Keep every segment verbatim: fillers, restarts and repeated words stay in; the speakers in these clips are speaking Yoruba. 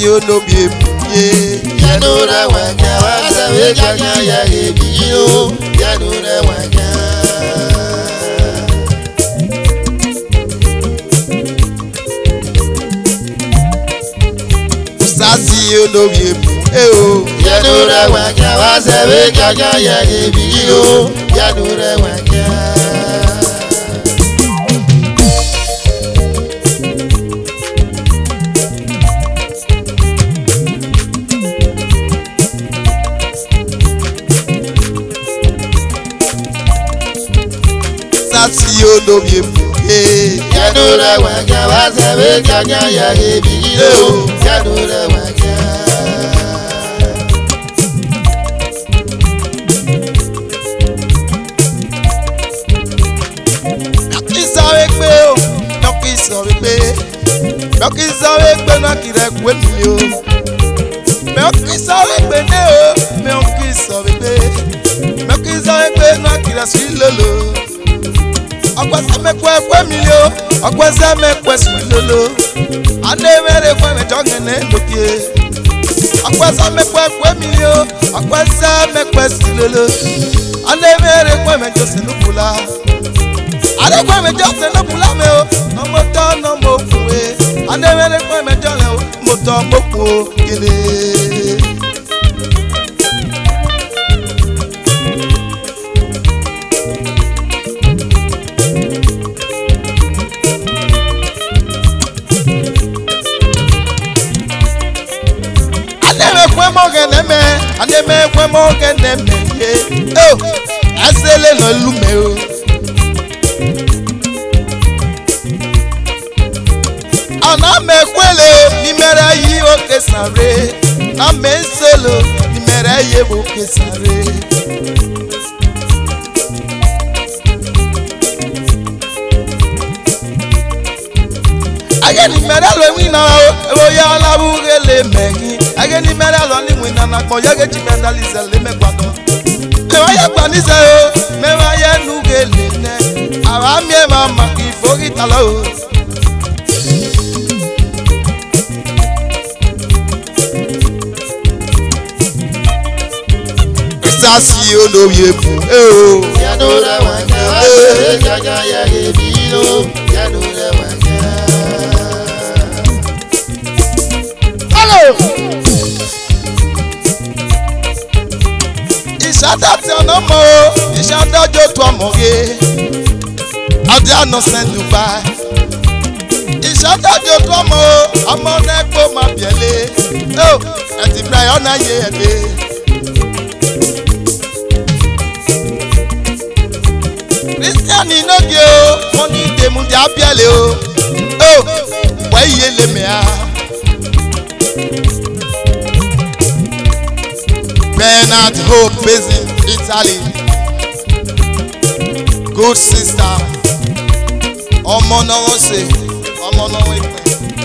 onobi ebuye. Yanura wanya wasawe kanya ya ebiyo. Yanura wanya. Sasi onobi ebuye. Yanura wanya wasawe kanya ya ebiyo. Yanura wanya. Sasi onobi ebuye. Yanura wanya wasawe kanya ya ebiyo. Yanura wanya. Sọ̀rọ̀ pé o, lọ́kì sọ̀rọ̀ pé, lọ́kì sọ̀rọ̀ pé lọ́kì rẹ̀ gbé mi o. Lọ́kì sọ̀rọ̀ pé ní o, lọ́kì sọ̀rọ̀ pé, lọ́kì sọ̀rọ̀ pé lọ́kì rẹ̀ sí lolo. Ọ̀pẹ̀sẹ̀ mẹ́kọ̀ ẹ̀kọ́ mi o, ọ̀pẹ̀sẹ̀ mẹ́kọ̀ sí lolo. Adé mẹ́rẹ̀ kọ́ mi jọ́gẹ̀ ní lókè. Ọ̀pẹ̀sẹ̀ mẹ́kọ̀ ẹ̀kọ́ mi o, ọ̀pẹ̀sẹ̀ mẹ́kọ̀ sí lolo. Adé mẹ́rẹ̀ kọ́ mi jọ́sìn lókùlá. Adekwe me jose no bulame o, no moto no mokuwe. Adewele kwe me jole o, moto moku kele. Adewe kwe moge neme, ademe kwe moge neme ye. Oh, asele no lume o. Na mekwele ni mere yi oke sare, na mensolo ni mere ye oke sare. Age ni mere lo wi na o, o ya la bu gele megi. Age ni mere lo ni wi na na ko ya ge ji medalize le me kwado. Me wa ya gba ni se o, me wa ya nu gele ne. Awa mi e ma ma ki fogi ta lo. Sasi onobi ebu. Yanura wanya wasawe kanya ya ebiyo. Yanura wanya. Hello. Ìṣàdá tí ọ̀nà mọ́ o, ìṣàdá ọjọ́ tó ọmọ ge. Adé àná sẹ́nu bá. Ìṣàdá ọjọ́ tó ọmọ o, ọmọ náà kó máa bìẹ́lẹ̀. Ó ẹ̀sìn Ibrahim ọ̀nà yé ẹ̀dẹ́. Christian inoge o, wọ́n ní ìdèmú di abíẹ́lẹ̀ o. Ó wẹ́ iye lèmi a. Bernard Hope based in Italy. Good sister. Ọmọ náà wọ́n ṣe, ọmọ náà wọ́n pè.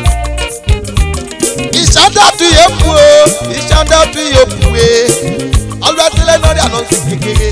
Ìṣàdá tún yẹ pu o, ìṣàdá tún yẹ pu e. Ọlọ́tẹ́lẹ̀ náà rí àná kékeré.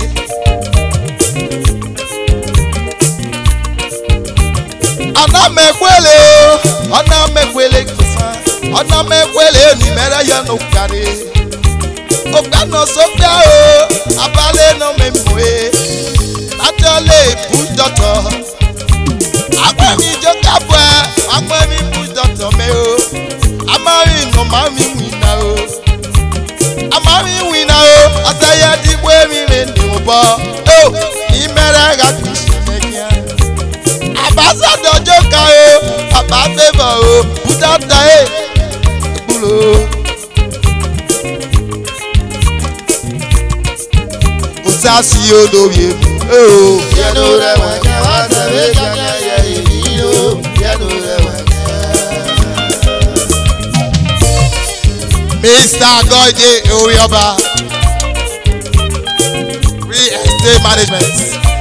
Ọ̀nà mẹ́kwẹ́lẹ́ o, ọ̀nà mẹ́kwẹ́lẹ́ kìsàn, ọ̀nà mẹ́kwẹ́lẹ́ ní mẹ́rẹ́ yẹn ló kárí. Ògbẹ́nà sókè o, abalẹ̀ náà mẹ́mú e, láti ọ̀lẹ́ ìbú dọ̀tọ̀. Agbẹ́mi jókè bọ̀ ẹ́, agbẹ́mi bú dọ̀tọ̀ mẹ́ o. Amárin ìnà máa mi wìnà o. Amárin wìnà o, ọ̀sẹ̀ yẹn dìbò èmi rẹ̀ nìwọ̀n bọ̀. Ó ní mẹ́rẹ́ rà kìí. Ambassador Joka o, Papa Favour o, Budata e, Bulo. Sasi onobi ebu o. Yanura wanya wasawe kanya ya ebiyo. Yanura wanya. Mister Goide Orioba, Real Estate Management.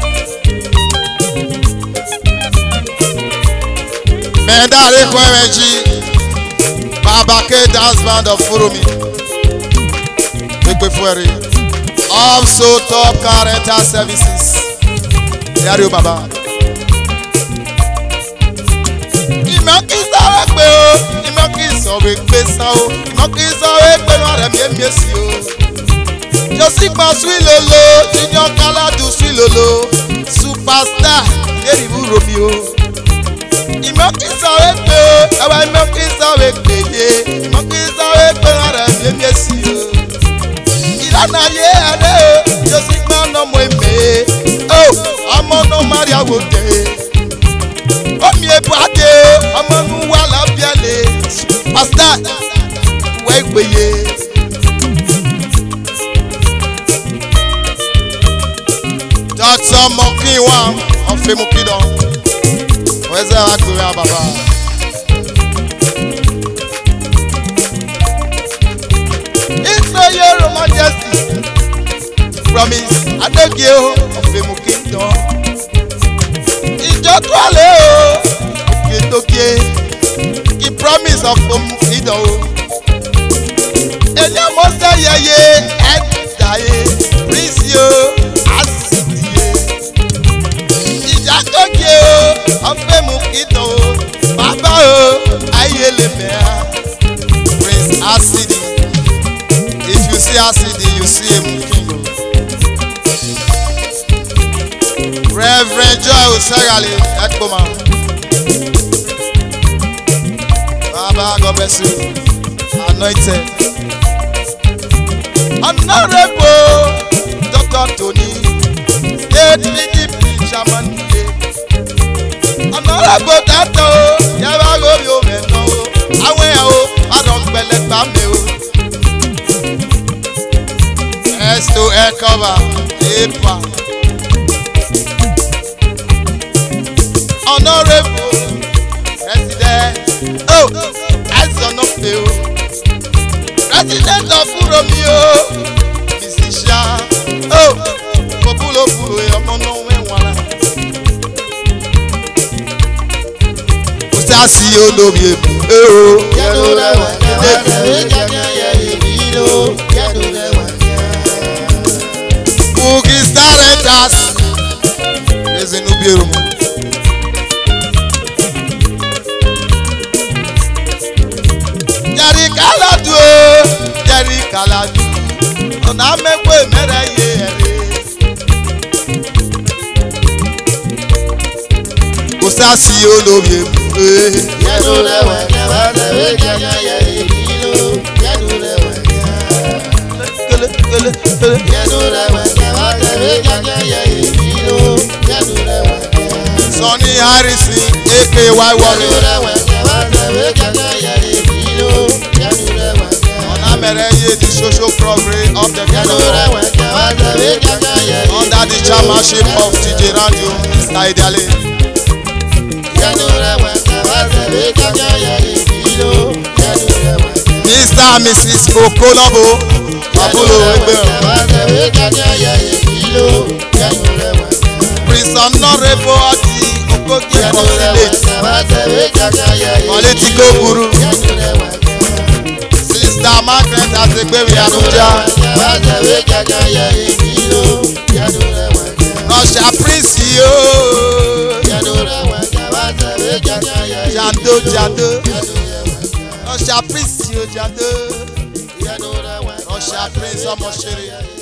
Mendare Kwemeji, Babake Dance Band of Furumi. Ekpefuere. Also Top Car Rental Services. Yari o baba. Ìmọ̀ kí sọ̀rọ̀ pé o, ìmọ̀ kí sọ̀rọ̀. sọ̀rọ̀ pé sá o mọ́kì sọ̀rọ̀ pé má rẹ̀ mí mi sí o. Josi pa sui lolo junior kaladu sui lolo superstar yé ìwúro mi o. Ìmọ̀kì sọ̀rọ̀ pé ẹ̀wà ìmọ̀kì sọ̀rọ̀ pé yé ìmọ̀kì sọ̀rọ̀ pé má rẹ̀ mí mi sí o. Ìlànà yé ẹ̀rẹ́ o Josi pa ọ̀nà mọ̀ èmè o ọmọ náà má rí àwọ̀ tẹ̀. Omi ebu ade ọmọ nu wà lábíàlè superstar wẹ́ gbèyè. Doctor Mokin one of Femukidon. Where's the Akuya Baba? It's a year of majesty. Promise Adegio of Femukidon. Ìjọ tó àlẹ́ o, òkè tókè, kí promise of Femukidon o. Èyí ọmọ sẹ́yẹyẹ ẹ̀dá yẹ, Prince yo, Asidi yẹ. Ìjà tókè o, of Femukidon o, bàbá o, ayé lè bẹ̀ á. Prince Asidi, if you see Asidi, you see Emukindo. Reverend Joy Osagali, Ekpoma. Baba, God bless you. Anointed. Honorable Doctor Tony, State P D P Chairman. Honorable Doctor, Yabago Yomeno, Aweo, Madam Belebame. S to air cover, Epa. Honorable President, oh, as on of the President of Uromio, Musician, oh, Populo Pulo, Yamono, Wala. Stasio Lobie, oh, Yadola, Yadola, Yadola, Boogie Star Letters, is in Ubirum. Yari kaladu, yari kaladu, ọ̀nà mẹ́kọ̀ọ́ mẹ́rẹ̀ yé ẹ̀rẹ́. Kò sá sí olórí èbúré. Yẹ́nu lẹ́wà kẹwàá tẹ̀wé jẹjẹ yẹ ìbílò. Yẹ́nu lẹ́wà Kele kele kele. Yẹ́nu lẹ́wà kẹwàá tẹ̀wé jẹjẹ yẹ ìbílò. Yẹ́nu lẹ́wà kẹwàá. Sonny Harrison, A K Y Warrior. Yẹ́nu lẹ́wà kẹwàá tẹ̀wé jẹjẹ yẹ ìbílò. Yẹ́nu lẹ́wà kẹwàá. Ọ̀nà mẹ́rẹ̀ yé the social progress of the Yẹ́nu ghetto. lẹ́wà kẹwàá tẹ̀wé jẹjẹ yẹ ìbílò. Under the chairmanship of D J Radio, Mister Idale. Yẹ́nu lẹ́wà kẹwàá tẹ̀wé jẹjẹ yẹ ìbílò. Yẹ́nu lẹ́wà kẹwàá. Mister and Missus Okolobo, Abulo Egbe. Prince Honorable Adi Okogie Village, Political Guru. Sister Margaret Azegbemi Abuja. Russia Prince yo. Jando Jando. Russia Prince yo Jando. Russia Prince ọmọ ṣeré.